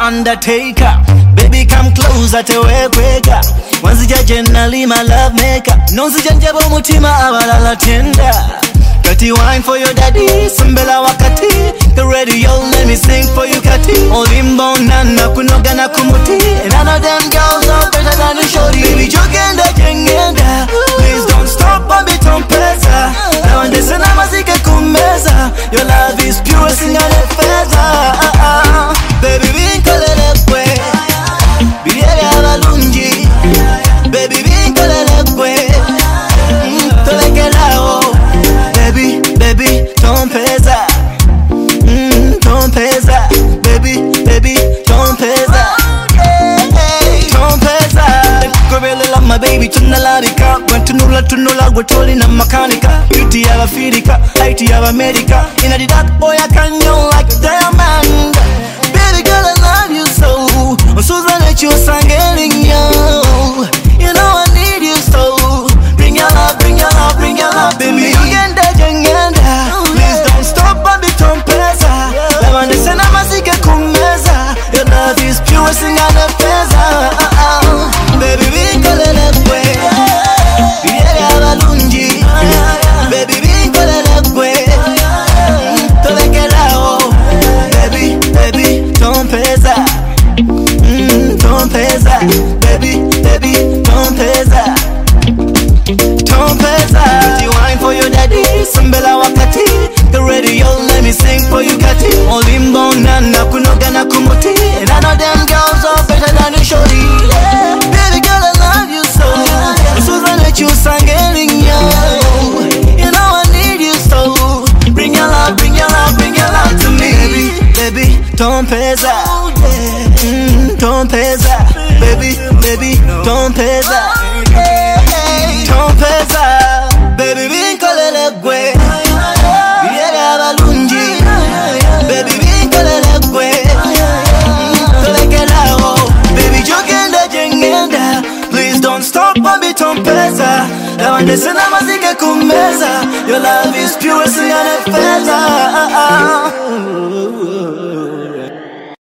undertaker. Baby come closer to we quicker. Wanzija generally my love maker. Nonzija njabo mutima abalala tender. Kati wine for your daddy, Sambela wakati. The radio let me sing for you kati. Olimbo nana kunoga na kumuti. And none of them girls are better than the shorty. Baby jogenda jengenda. Please don't stop and be tompeza. Now and this and amazike kumeza. Your love is pure, sing on the feather. Baby binkolele kwe. Bidere abalungi. Baby binkolele kwe. Tolekelao. Baby, don't pesa. Don't pesa. Baby, don't pesa. Don't pesa. Gorilla love my baby, tunalabika. When tunula, we're totally na makanika. Beauty of Africa, height of America. In a dark boy, I can you like diamond. Baby girl, I love you so. I'm so that you're singing you. You know I need you so. Bring your love, baby. You can please don't stop and be tompeza. Lavande sena masike kumeza. Your love is pure, sing on the pesa. Baby binkolele kwe. Bidere abalungi. Baby binkolele kwe. Tolekelao. Baby, tompeza. Tompeza. Baby, tompeza. Tompeza. Kati wine for your daddy, Sambela wakati. The radio let me sing for you kati. Olimbo nana kunoga na kumuti. And I know them girls are better than the shorty. Baby girl, I love you so. Susan let you singing you. You know I need you so. Bring your love to me. Baby, tompeza. Tompeza. Baby, tompeza. Tompeza. Baby binkolele kwe. Bidere abalungi. Baby binkolele kwe. Tolekelao. Baby jogenda jengenda. Please don't stop and be tompeza. Lavande sena mazike kumeza. Your love is pure, sing on a feather.